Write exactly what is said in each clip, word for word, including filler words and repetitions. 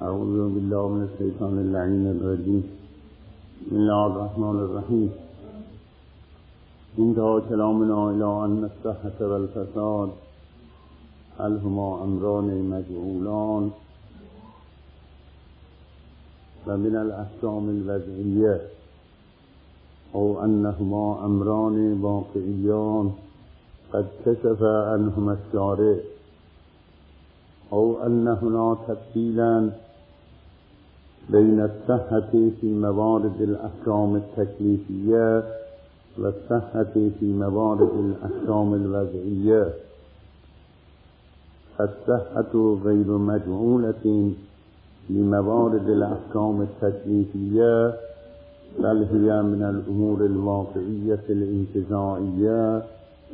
اعوذ بالله من الشیطان اللعین الرجیم. بسم الله الرحمن الرحیم. انتهى كلامنا إلى أن الصحة والفساد هل هما أمران مجعولان ومن الأحكام الوضعية أو أنهما أمران واقعيان قد كشف عنهما الشارع أو أن هناك تفصيلا بين الصحة في موارد الأحكام التكليفية والصحة في موارد الأحكام الوضعية. الصحة غير مجعولة لموارد الأحكام التكليفية بل هي من الأمور الواقعية الانتزاعية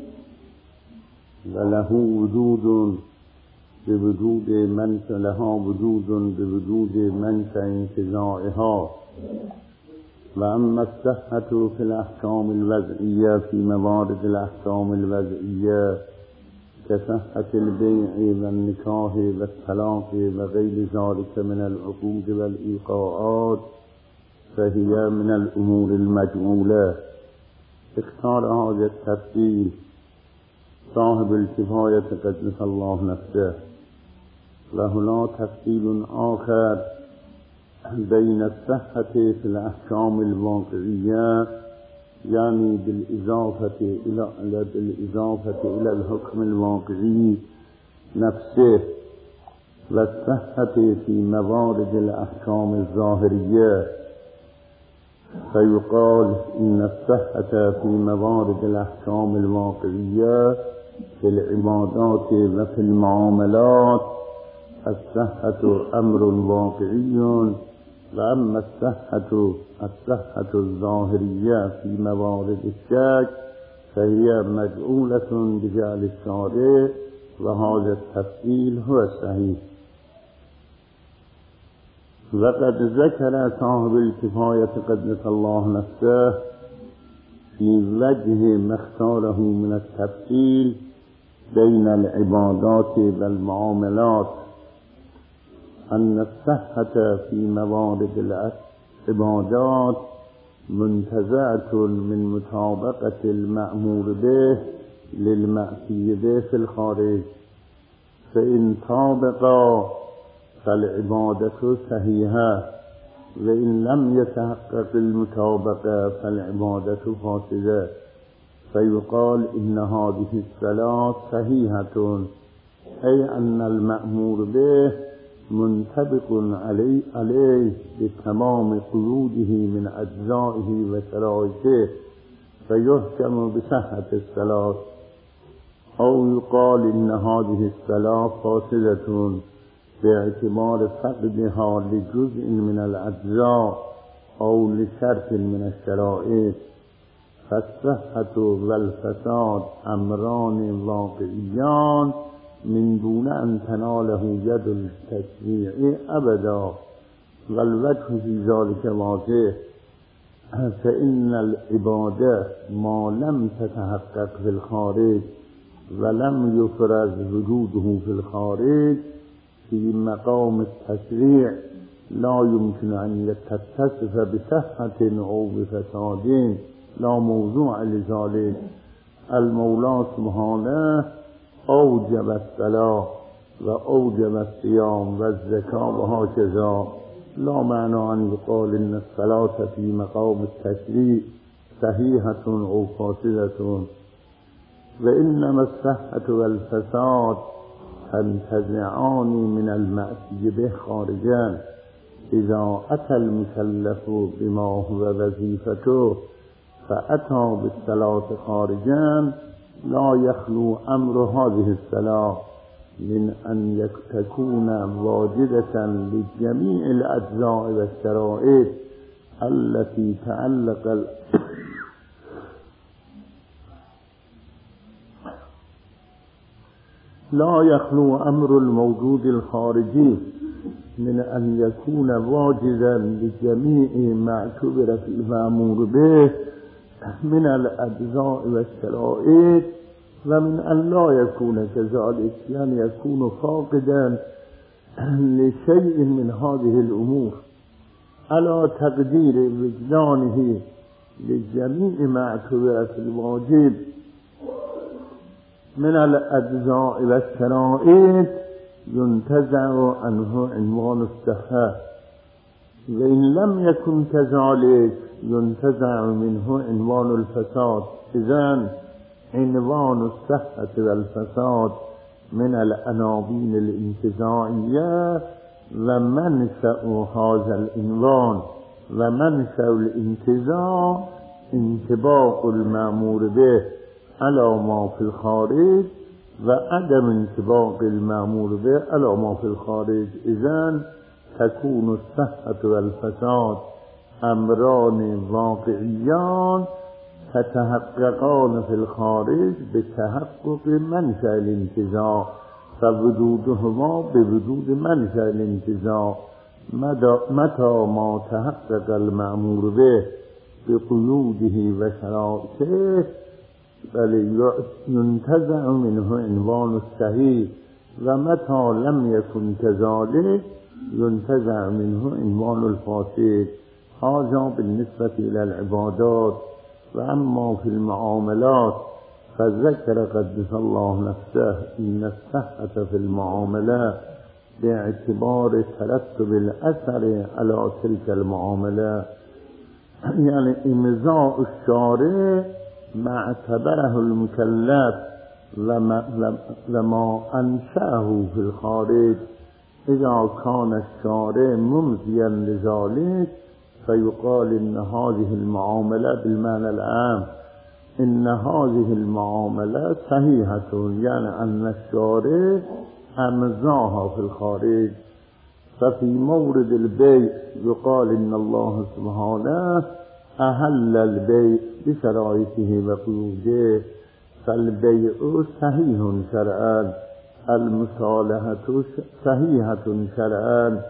وله وجود بوجود منشأ لها وجود بوجود منشأ انتزاعها. وأما الصحة في الأحكام الوضعية في موارد الأحكام الوضعية كصحة البيع والنكاح والطلاق وغير ذلك من العقود والإيقاعات فهي من الأمور المجعولة. اختار هذا التفصيل صاحب الكفاية قدس الله نفسه. وهنا تفصيل آخر بين الصحة في الأحكام الواقعية يعني بالإضافة إلى بالإضافة إلى الحكم الواقعي نفسه والصحة في موارد الأحكام الظاهرية. فيقال إن الصحة في موارد الأحكام الواقعية في العبادات وفي المعاملات الصحة أمر واقعي. وأما الصحة الصحة الظاهرية في موارد الشك فهي مجعولة بجعل الشارع وهذا التفصيل هو الصحيح. وقد ذكر صاحب الكفاية قدس الله نفسه في وجه ما اختاره من التفصيل بين العبادات والمعاملات أن الصحة في موارد العبادات منتزعة من مطابقة المأمور به للمأتي به في الخارج. فإن طابقا فالعبادة صحيحة وإن لم يتحقق المطابقة فالعبادة فاسدة. فيقال إن هذه الصلاة صحيحة أي أن المأمور به منطبق عليه, عليه بتمام قيوده من أجزائه وشرائطه فيحكم بصحة الصلاة. أو يقال إن هذه الصلاة فاسدة باعتبار فقدها لجزء من الأجزاء أو لشرط من الشرائط. فالصحة والفساد أمران واقعيان من دون أن تناله يد التشريع أبدا. والوجه في ذلك واضح. فإن العبادة ما لم تتحقق في الخارج ولم يفرز وجوده في الخارج في مقام التشريع لا يمكن أن تتصف بصحة أو بفساد لا موضوع لذلك. المولى سبحانه أوجب الصلاة وأوجب الصيام والزكاة وهكذا. لا معنى أن يقال إن الصلاة في مقام التشريع صحيحة أو فاسدة. وإنما الصحة والفساد تنتزعان من المأتي به خارجا. إذا أتى المكلف بما هو وظيفته فأتى بالصلاة خارجا لا يخلو أمر هذه الصلاة من أن تكون واجدة لجميع الأجزاء والشرائط التي تعلق لا يخلو أمر الموجود الخارجي من أن يكون واجدا لجميع ما اعتبر في المأمور به من الأجزاء والشرائط ومن أن لا يكون كذلك يعني يكون فاقدا لشيء من هذه الأمور على تقدير وجدانه لجميع ما اعتبر في الواجب من الأجزاء والشرائط ينتزع عنه عنوان الصحة، وإن لم يكن كذلك ينتزع منه عنوان الفساد. إذن عنوان الصحة والفساد من العناوين الانتزاعية، ومنشأ هذا العنوان ومنشأ الانتزاع انطباق المأمور به على ما في الخارج وعدم انطباق المأمور به على ما في الخارج. إذن تكون الصحة والفساد أمران واقعيان تتحققان في الخارج بتحقق منشأ الانتزاع، فوجودهما بوجود منشأ الانتزاع متى ما تحقق المأمور به بقيوده وشرائطه بل ينتزع منه عنوان الصحيح، ومتى لم يكن كذلك ينتزع منه عنوان الفاسد. هذا بالنسبة إلى العبادات. وأما في المعاملات فذكر قدس الله نفسه إن الصحة في المعاملات باعتبار ترتب الأثر على تلك المعاملات، يعني إمضاء الشارع ما اعتبره المكلف لما, لما أنشأه في الخارج. إذا كان الشارع ممضيا لذلك فيقال إن هذه المعاملة بالمعنى العام إن هذه المعاملة صحيحة، يعني أن الشارع أمضاها في الخارج. ففي مورد البيع يقال إن الله سبحانه أهل البيع بشرائطه وقيوده، فالبيع صحيح شرعا، المصالحة صحيحة شرعا،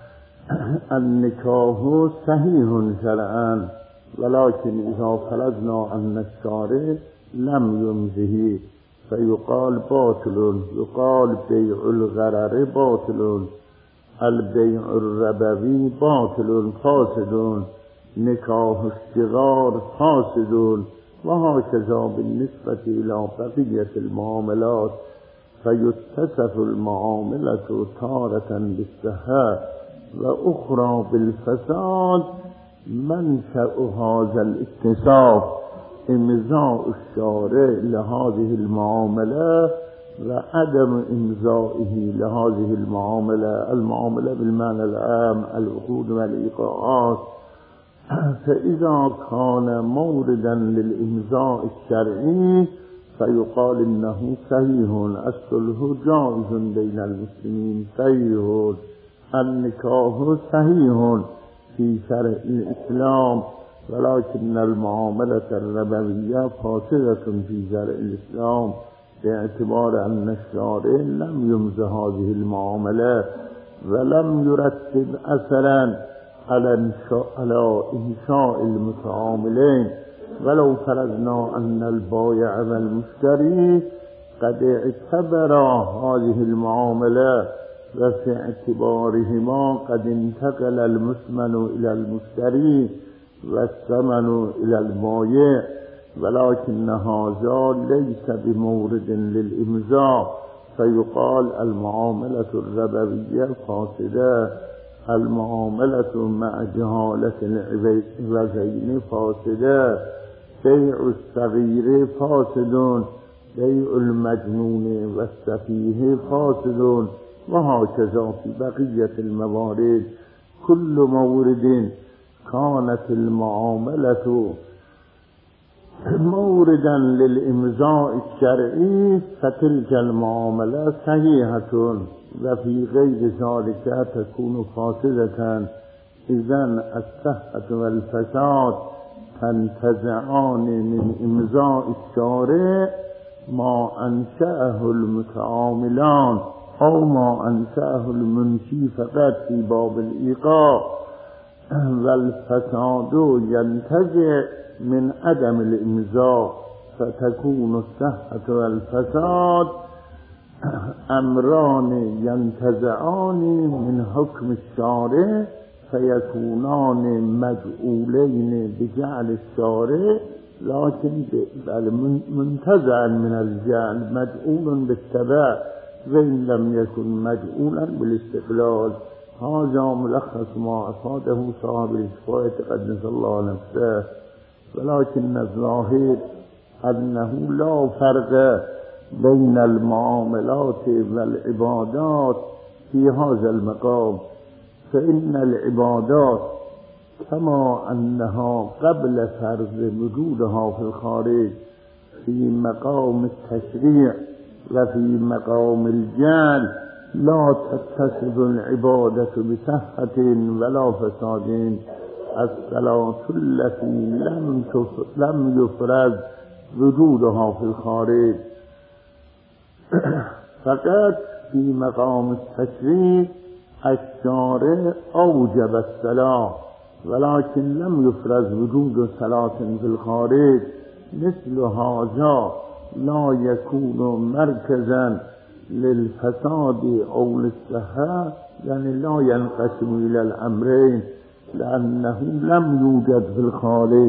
النكاح صحيح شرعا. ولكن إذا فرضنا أن الشارع لم يمضه فيقال باطل. يقال بيع الغرر باطل، البيع الربوي باطل فاسد، نكاح الصغار فاسد، وهكذا بالنسبة إلى بقية المعاملات. فيتصف المعاملة تارة بالصحة وأخرى بالفساد. منشأ هذا الاتصاف إمضاء الشارع لهذه المعاملة وعدم إمضائه لهذه المعاملة، المعاملة بالمعنى العام العقود والإيقاعات. فإذا كان موردا للإمضاء الشرعي فيقال إنه صحيح، الصلح جائز بين المسلمين صحيح، النكاح صحيح في شرع الإسلام، ولكن المعاملة الربوية فاسدة في شرع الإسلام باعتبار أن الشارع لم يمض هذه المعاملة ولم يرتب أثرا على إنشاء المتعاملين. ولو فرضنا أن البائع والمشتري قد اعتبرا هذه المعاملة وفي اعتبارهما قد انتقل المثمن إلى المشتري والثمن إلى البائع، ولكن هذا ليس بمورد للإمضاء، فيقال المعاملة الربوية فاسدة، المعاملة مع جهالة العوضين فاسدة، بيع الصغير فاسد، بيع المجنون والسفيه فاسد، وهكذا في بقية الموارد. كل مورد كانت المعاملة موردا للإمضاء الشرعي فتلك المعاملة صحيحة، وفي غير ذلك تكون فاسدة. إذن الصحة والفساد تنتزعان من إمضاء الشارع ما أنشأه المتعاملان أو ما أنشأه المنشي فقط في باب الإيقاع، والفساد ينتزع من عدم الإمضاء، فتكون الصحة والفساد امران ینتزعان من حکم الشارع فیکونان مجعولین بجعل الشارع لكن منتزعا من الجعل مجعول بالتبع وإن لم يكن مجعولا بالاستقلال. هذا ملخص ما أفاده صاحب الإشفاء تقدس الله نفسه. ولكن الظاهر أنه لا فرق بين المعاملات والعبادات في هذا المقام، فإن العبادات كما أنها قبل فرض وجودها في الخارج في مقام التشريع وفي مقام الجعل لا تتصف العبادة بصحة ولا فساد. الصلاة التي لم لم يفرض وجودها في الخارج فقط في مقام التشريع الشارع أوجب الصلاة، ولكن لم يفرض وجود صلاة في الخارج. مثل هذا لا يكون مركزا للفساد أو للصحة، يعني لا ينقسم إلى الأمرين، لأنه لم يوجد في الخارج.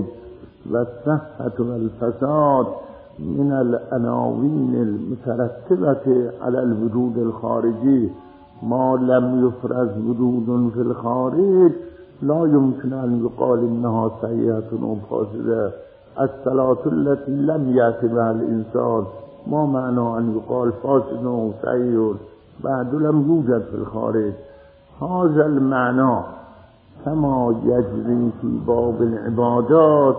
والصحة والفساد من العناوين المترتبة على الوجود الخارجي. ما لم يفرز وجود في الخارج لا يمكن أن يقال إنها سيئة أو فاسدة. الصلاة التي لم يأت بها الإنسان ما معنى أن يقال فاسد أو سيء بعد لم يوجد في الخارج. هذا المعنى كما يجري في باب العبادات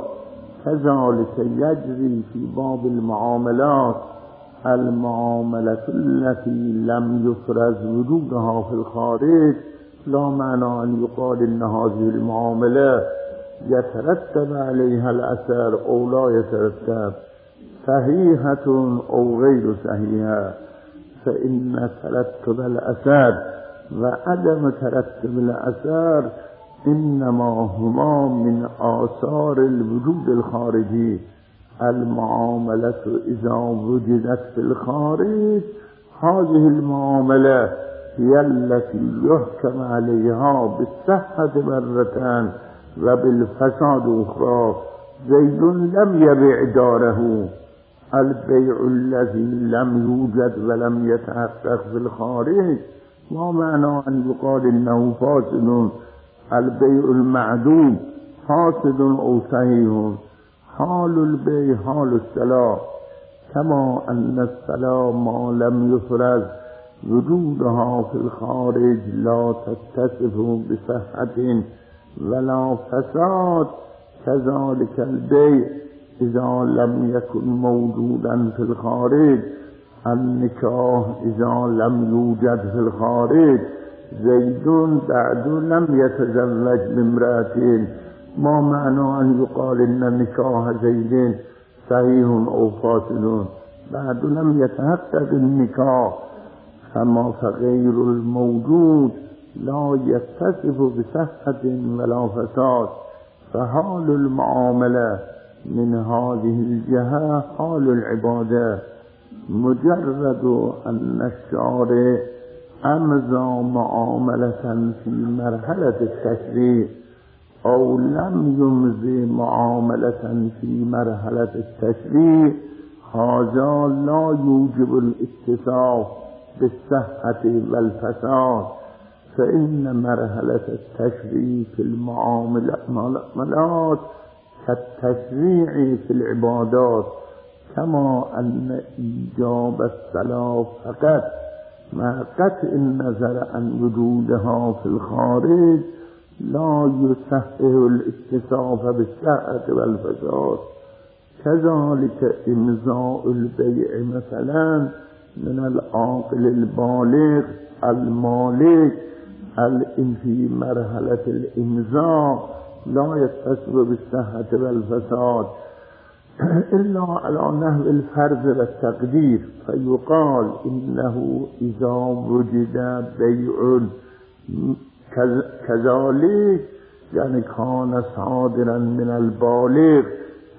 كذلك يجري في باب المعاملات. المعاملة التي لم يفرز وجودها في الخارج لا معنى أن يقال إن هذه المعاملة يترتب عليها الأثر أو لا يترتب، صحيحة أو غير صحيحة. فإن ترتب الأثر وعدم ترتب الأثر إنما هما من آثار الوجود الخارجي. المعاملة إذا وجدت في الخارج هذه المعاملة هي التي يحكم عليها بالصحة مرة وبالفساد أخرى. زيد لم يبيع داره، البيع الذي لم يوجد ولم يتحقق في الخارج ما معنى أن يقال إنه فاسد؟ البيع المعدوم فاسد أو صحيح. حال البيع حال الصلاة، كما أن الصلاة ما لم يفرز وجودها في الخارج لا تتصف بصحة ولا فساد، كذلك البيع إذا لم يكن موجودا في الخارج. النكاح إذا لم يوجد في الخارج، زيد بعد لم يتزوج بامرأة ما معنى أن يقال إن نكاح زيد صحيح أو فاسد بعد لم يتحقق النكاح. فما فغير الموجود لا يتصف بصحة ولا فساد. فحال المعاملة من هذه الجهة حال العبادة. مجرد أن الشارع أمضى معاملة في مرحلة التشريع أو لم يمضي معاملة في مرحلة التشريع، هذا لا يوجب الاتصاف بالصحة والفساد. فإن مرحلة التشريع في المعاملات كالتشريع في العبادات، كما أن إيجاب الصلاة فقط مع قطع النظر عن وجودها في الخارج لا يصحح الاتصاف بالصحة والفساد. كذلك إمضاء البيع مثلا من العاقل البالغ المالك في مرحلة الإمضاء لا يتصف بالصحة والفساد إلا على نحو الفرض والتقدير. فيقال إنه إذا وجد بيع كذلك يعني كان صادرا من البالغ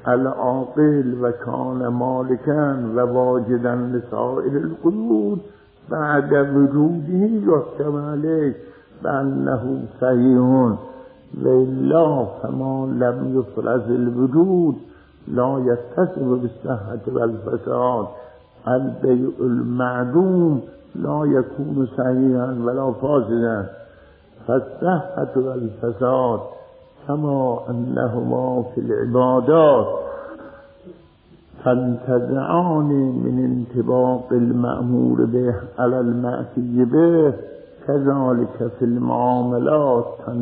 العاقل وكان مالكا وواجدا لسائر القيود بعد وجوده يحكم عليه بأنه صحيح وإلا فما لم يفرز الوجود لا يتصف بالصحة والفساد. البيع المعدوم لا يكون صحيحا ولا فاسدا. فالصحة والفساد كما أنهما في العبادات تنتزعان من انطباق المأمور به على المأتي به، كذلك في المعاملات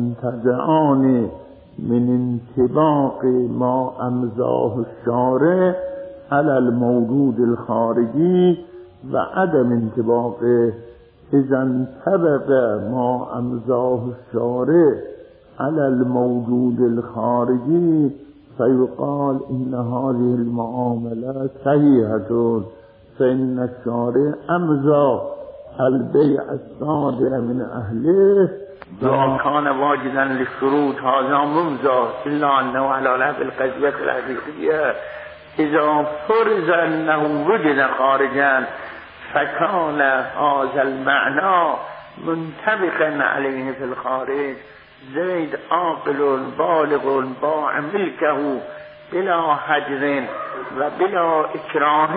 تنتزعان من انطباق ما أمضاه الشارع على الموجود الخارجي و عدم انطباقه. إذا انطبق ما أمضاه الشارع على الموجود الخارجي فيقال إن هذه المعاملة صحيحة، فإن الشارع أمضى البيع الصادر من أهله وإن كان واجدا للشروط هذا ممضى، إلا أنه على لفظ القضية الحقيقية إذا فرض أنه وجد خارجا فكان هذا المعنى منطبقا عليه في الخارج. زيد عاقل بالغ باع ملكه بلا حجر و بلا إكراه،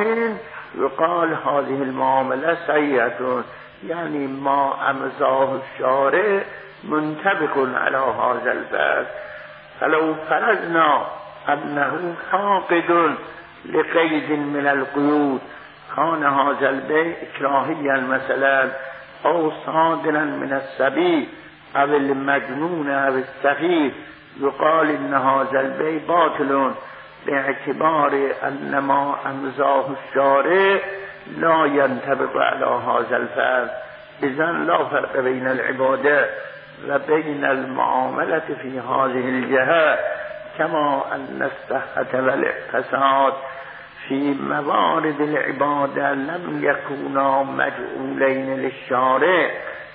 يقال هذه المعاملة صحيحة، يعني ما أمضاه الشارع منطبق على هذا الباب. فلو فرضنا أنه فاقد لقيد من القيود كان هذا البيع إكراهيا مثلا، أو صادرا من السبيل أو المجنون أو السفيه، يقال إن هذا البيع باطل باعتبار أن ما أمضاه الشارع لا ينطبق على هذا الفعل. إذن لا فرق بين العبادة وبين المعاملة في هذه الجهة، كما أن الصحة والاقتصاد في موارد العبادة لم يكونا مجعولين للشارع،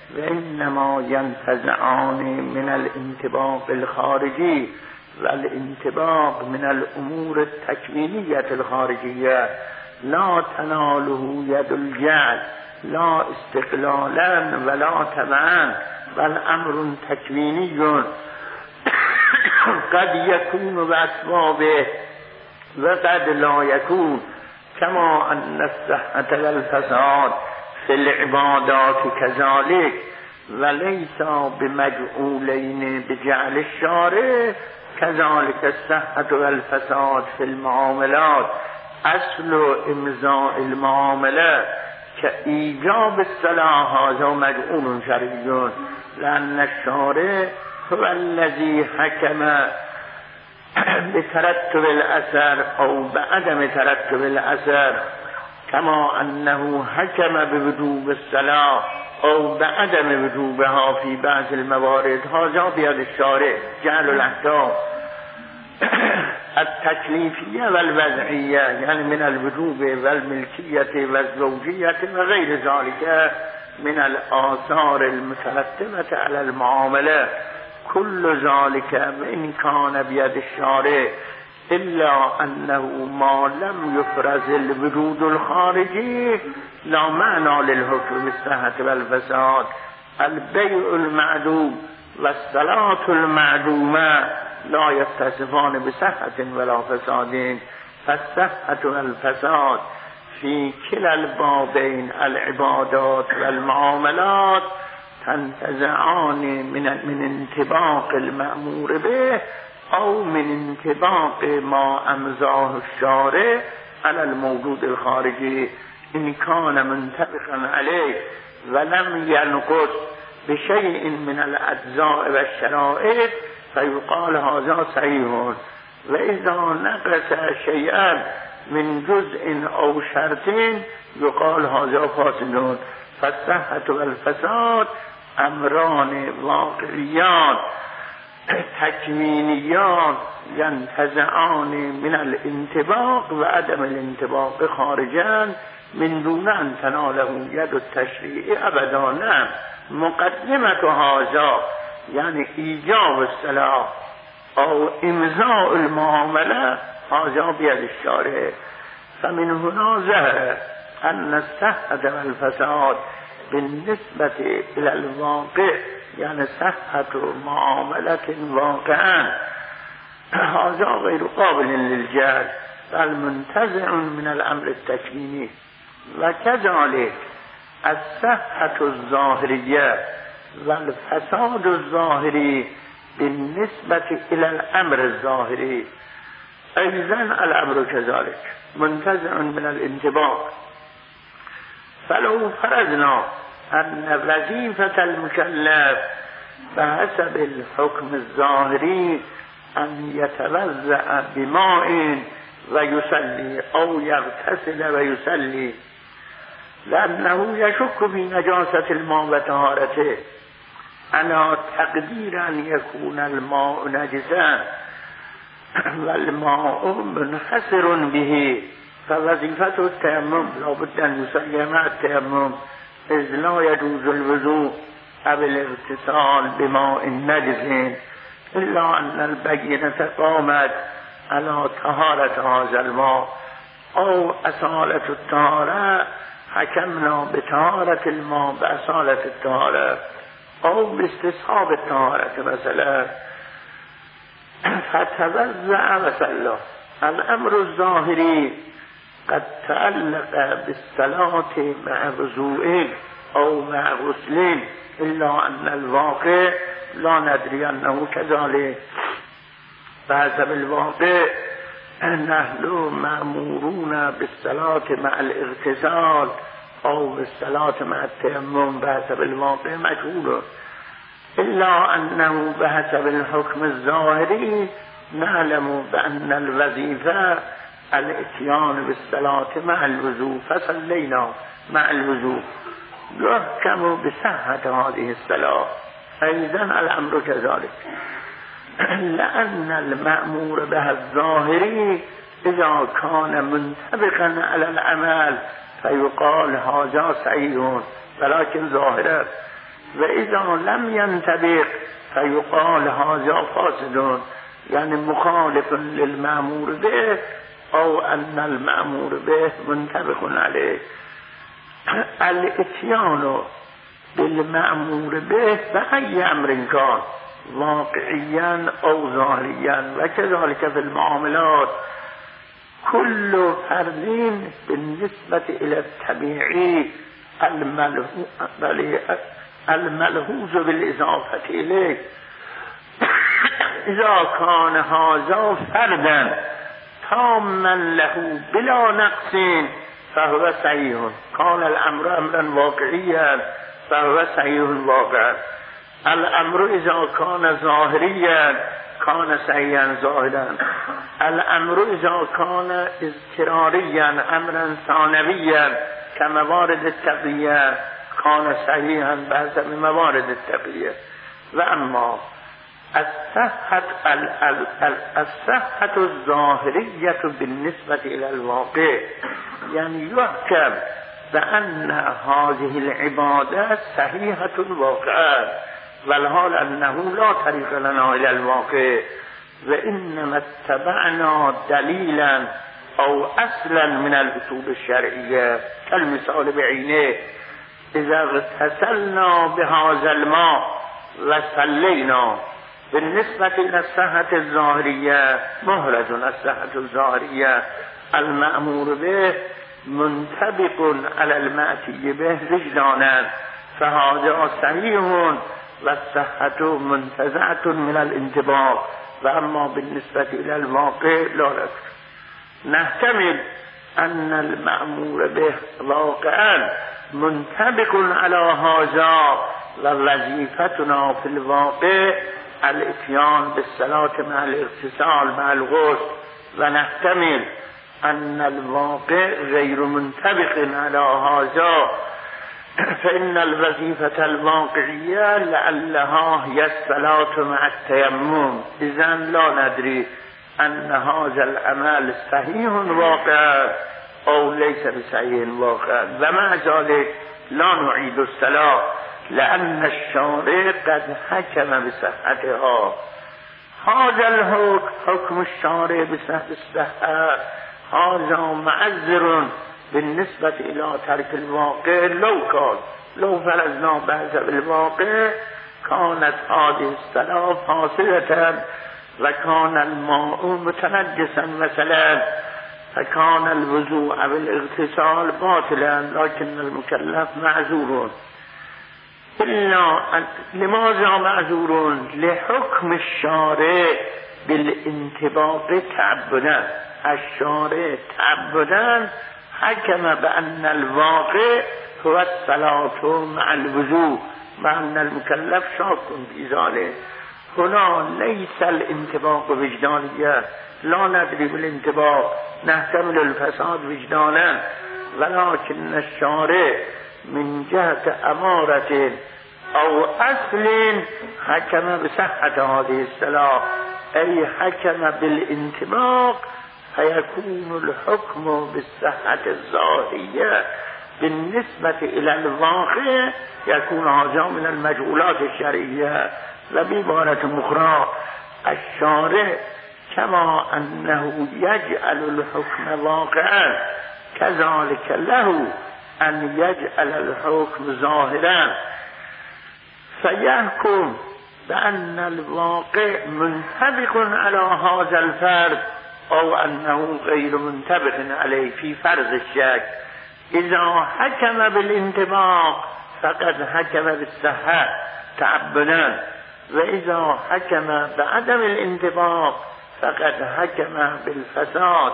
وإنما ينتزعان من الانطباق الخارجي، والانطباق من الأمور التكوينية الخارجية لا تناله يد الجعل لا استقلالا ولا تبعا، بل أمر تكويني قد يكون بأسبابه وقد لا يكون، كما أن الصحة والفساد في العبادات كذلك، وليس بمجعولين بجعل الشارع. كذلك الصحة والفساد في المعاملات، أصل إمضاء المعاملة كإيجاب الصلاة هذا مجعول شرعي، لأن الشارع هو الذي حكم بترتب الأثر أو بعدم ترتب الأثر، كما أنه حكم بوجوب الصلاة أو بعدم وجوبها في بعض الموارد. هذا بيد الشارع جعل الأحكام التكليفية والوضعية، يعني من الوجوب والملكية والزوجية وغير ذلك من الآثار المترتبة على المعاملة. كل ذلك وإن كان بيد الشارع، إلا أنه ما لم يفرز الوجود الخارجي لا معنى للحكم بالصحة والفساد. البيع المعدوم والصلاة المعدومة لا يتصفان بصحة ولا فساد، فالصحة والفساد في كلا البابين العبادات والمعاملات تنتزعان من من انطباق المأمور به أو من انطباق ما أمضاه الشارع على الموجود الخارجي. إن كان منطبقا عليه ولم ينقص بشيء من الأجزاء والشرائط فيقال هذا صحيح، وإذا نقص شيئا من جزء أو شرط يقال هذا فاسد. فالصحة والفساد أمران واقعيان تكوينيان ينتزعان من الانطباق وعدم الانطباق خارجا من دون أن تناله يد التشريع أبدا. نعم، مقدمة هذا يعني إيجاب الصلاة أو إمضاء المعاملة هذا بيد الشارع. فمن هنا ظهر أن الصحة والفساد بالنسبة إلى الواقع يعني صحة معاملة واقعا هذا غير قابل للجهل بل منتزع من الأمر التكويني. وكذلك الصحة الظاهرية والفساد الظاهري بالنسبة إلى الأمر الظاهري أيضا الأمر كذلك منتزع من الانطباق. فلو فرضنا أن وظيفة المكلف بحسب الحكم الظاهري أن يتوضأ بماء ويصلي أو يغتسل ويصلي لأنه يشك في نجاسة الماء وطهارته على تقدير أن يكون الماء نجسا والماء منحصر به فوظيفة التيمم لابد أن يصلي مع التيمم إذ لا يجوز الوضوء أو الاغتسال بماء نجس إلا أن البينة قامت على طهارة هذا الماء أو أصالة الطهارة حكمنا بطهارة الماء بأصالة الطهارة أو باستصحاب الطهارة مثلا فتوضأ وصلى. الأمر الظاهري قد تعلق بالصلاة مع وضوء أو مع غسل إلا أن الواقع لا ندري أنه كذلك. بحسب الواقع نحن مأمورون بالصلاة مع الاغتسال أو بالصلاة مع التيمم بحسب الواقع مجهول إلا أنه بحسب الحكم الظاهري نعلم بأن الوظيفة الاتيان بالصلاة مع الوضوء فصلينا مع الوضوء يحكم بصحة هذه الصلاة. أيضا الأمر كذلك لأن المأمور به الظاهري إذا كان منطبقا على العمل فيقال هذا صحيح ولكن ظاهرا وإذا لم ينطبق فيقال هذا فاسد يعني مخالف للمأمور به أو أن المأمور به منطبق عليه. الاتيان بالمأمور به بأي أمر كان واقعيا أو ظاهريا وكذلك في المعاملات كل فرد بالنسبة إلى الطبيعي الملحوظ بالإضافة إليه إذا كان هذا فردا تاما له بلا نقص فهو صحيح. كان الأمر أمرا واقعيا فهو صحيح واقعا. الأمر إذا كان ظاهريا كان صحيحا ظاهرا. الأمر إذا كان اضطراريا أمرا ثانويا كموارد التقية كان صحيحا بحسب موارد التقية. وأما الصحة الصحة الظاهرية بالنسبة إلى الواقع يعني يحكم بأن هذه العبادة صحيحة واقعا والحال أنه لا طريق لنا إلى الواقع وإنما اتبعنا دليلا أو أصلا من الأصول الشرعية كالمثال بعينه إذا اغتسلنا بهذا الماء وصلينا. بالنسبة إلى الصحة الظاهرية مهرز الصحة الظاهرية المأمور به منطبق على المأتي به وجدانا فهذا صحيح والصحة منتزعة من الانطباق. وأما بالنسبة إلى الواقع لا نذكر. نحتمل أن المأمور به واقعا منطبق على هذا ووظيفتنا في الواقع الاتيان بالصلاة مع الاغتسال مع الغسل. ونحتمل أن الواقع غير منطبق على هذا فإن الوظيفة الواقعية لعلها هي الصلاة مع التيمم. إذن لا ندري أن هذا العمل صحيح واقع أو ليس بصحيح واقع ومع ذلك لا نعيد الصلاة لأن الشارع قد حكم بصحتها. هذا الحكم حكم الشارع بصحة الصحة هذا معذر بالنسبة إلى ترك الواقع لو كان لو فرضنا بعض بالواقع كانت هذه الصلاة فاسدة وكان الماء متنجسا مثلا فكان الوضوء بالاغتسال باطلا لكن المكلف معذور. إلا لماذا معذور؟ لحكم الشارع بالانطباق تعبدا. الشارع تعبدا حكم بأن الواقع هو الصلاة مع الوضوء مع أن المكلف شاك في ذلك. هنا ليس الانطباق وجدانيا، لا ندري بالانطباق، نحتمل الفساد وجدانا، ولكن الشارع من جهة أمارة أو أصل حكم بصحة هذه الصلاة، أي حكم بالانطباق، فيكون الحكم بالصحة الظاهرية بالنسبة إلى الواقع يكون هذا من المجهولات الشرعية. وبعبارة أخرى الشارع كما أنه يجعل الحكم واقعا كذلك له أن يجعل الحكم ظاهرا، فيحكم بأن الواقع منطبق على هذا الفرد أو أنه غير منطبق عليه في فرض الشك. إذا حكم بالانطباق فقد حكم بالصحة تعبدا، وإذا حكم بعدم الانطباق فقد حكم بالفساد.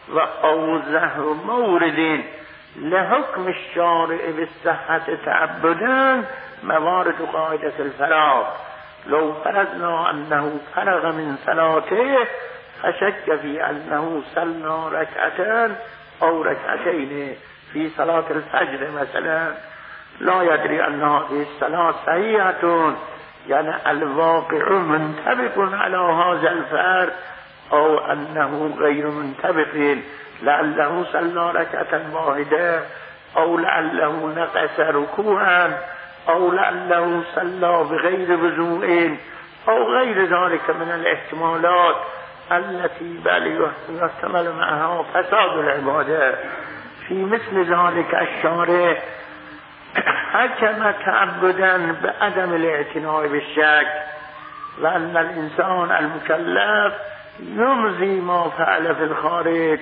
وأوضح مورد لحكم الشارع بالصحة تعبدا موارد قاعدة الفراغ. لو فرضنا أنه فرغ من صلاته فشك في أنه صلى ركعتان أو ركعتين في صلاة الفجر مثلا، لا يدري أن هذه الصلاة صحيحة، يعني الواقع منطبق على هذا الفرد أو أنه غير منطبق، لعله صلى ركعة واحدة أو لعله نقص ركوعا أو لعله صلى بغير وضوء أو غير ذلك من الاحتمالات التي بل يحتمل معها فساد العبادة. في مثل ذلك الشارع حكم تعبدا بعدم الاعتناء بالشك، وأن الإنسان المكلف يمضي ما فعل في الخارج،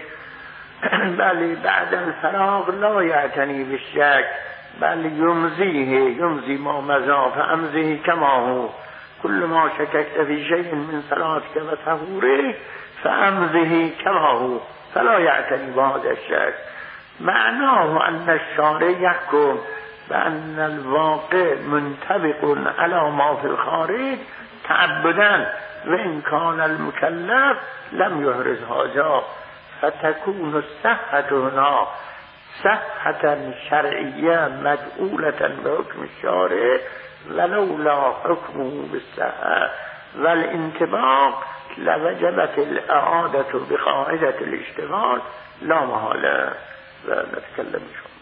بل بعد الفراغ لا يعتني بالشك بل يمضيه يمضي ما مضى فأمضيه كما هو. كل ما شككت في شيء من صلاتك وطهورك فأمضيه كما هو، فلا يعتني بهذا الشك. معناه أن الشارع يحكم بأن الواقع منطبق على ما في الخارج تعبدا، وإن كان المكلف لم يحرز هذا، فتكون الصحة هنا صحة شرعية مدعولة بحكم الشارع ولولا حكمه بالصحة والانطباق لوجبت الإعادة بقاعدة الاشتغال لا محالة. ونتكلم شو